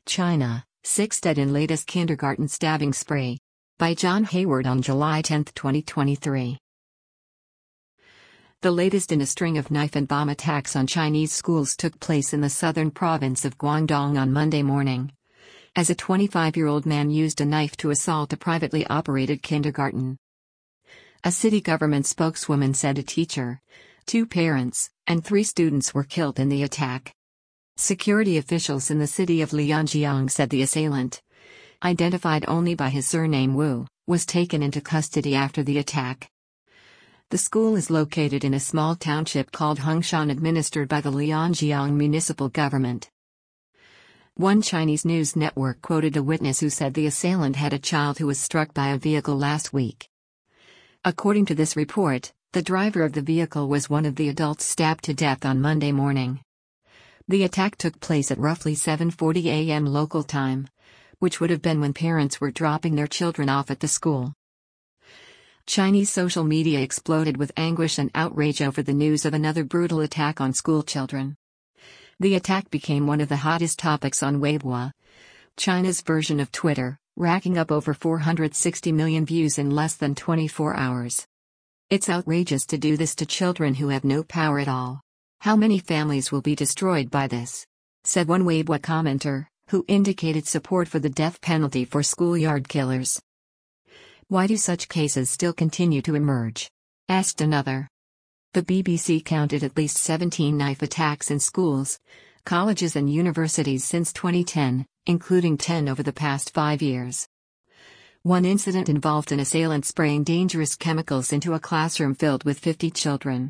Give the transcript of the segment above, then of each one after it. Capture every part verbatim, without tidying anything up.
China, six dead in latest kindergarten stabbing spree. By John Hayward on July tenth, twenty twenty-three. The latest in a string of knife and bomb attacks on Chinese schools took place in the southern province of Guangdong on Monday morning, as a twenty-five-year-old man used a knife to assault a privately operated kindergarten. A city government spokeswoman said a teacher, two parents, and three students were killed in the attack. Security officials in the city of Lianjiang said the assailant, identified only by his surname Wu, was taken into custody after the attack. The school is located in a small township called Hongshan, administered by the Lianjiang municipal government. One Chinese news network quoted a witness who said the assailant had a child who was struck by a vehicle last week. According to this report, the driver of the vehicle was one of the adults stabbed to death on Monday morning. The attack took place at roughly seven forty a m local time, which would have been when parents were dropping their children off at the school. Chinese social media exploded with anguish and outrage over the news of another brutal attack on school children. The attack became one of the hottest topics on Weibo, China's version of Twitter, racking up over four hundred sixty million views in less than twenty-four hours. It's outrageous to do this to children who have no power at all. How many families will be destroyed by this? Said one Weibo commenter, who indicated support for the death penalty for schoolyard killers. Why do such cases still continue to emerge? Asked another. The B B C counted at least seventeen knife attacks in schools, colleges and universities since twenty ten, including ten over the past five years. One incident involved an assailant spraying dangerous chemicals into a classroom filled with fifty children.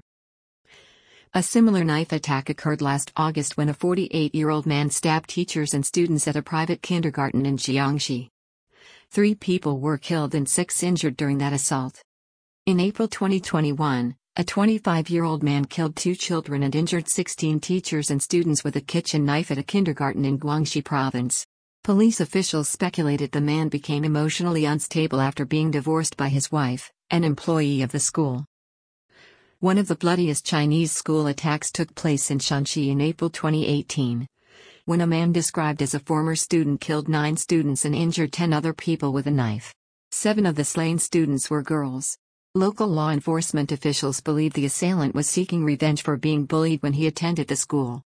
A similar knife attack occurred last August when a forty-eight-year-old man stabbed teachers and students at a private kindergarten in Jiangxi. Three people were killed and six injured during that assault. In April twenty twenty-one, a twenty-five-year-old man killed two children and injured sixteen teachers and students with a kitchen knife at a kindergarten in Guangxi province. Police officials speculated the man became emotionally unstable after being divorced by his wife, an employee of the school. One of the bloodiest Chinese school attacks took place in Shanxi in April twenty eighteen, when a man described as a former student killed nine students and injured ten other people with a knife. Seven of the slain students were girls. Local law enforcement officials believe the assailant was seeking revenge for being bullied when he attended the school.